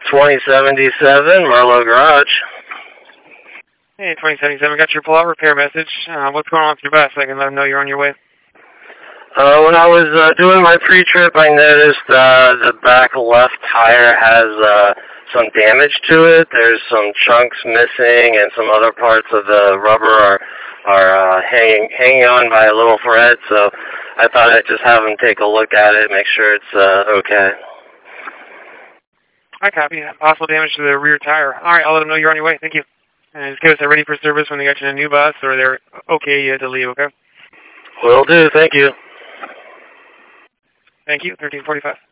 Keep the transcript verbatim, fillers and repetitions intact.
twenty seventy-seven, Merlot Garage. Hey, twenty seventy-seven, got your pull-out repair message. Uh, what's going on with your bus? I can let them know you're on your way. Uh, when I was uh, doing my pre-trip, I noticed uh, the back left tire has uh, some damage to it. There's some chunks missing, and some other parts of the rubber are are uh, hanging hanging on by a little thread. So I thought I'd just have them take a look at it, make sure it's uh, okay. I copy. Possible damage to the rear tire. All right, I'll let them know you're on your way. Thank you. And just give us a ready for service when they got you in a new bus, or they're okay to leave. Okay. Will do. Thank you. Thank you. thirteen forty-five.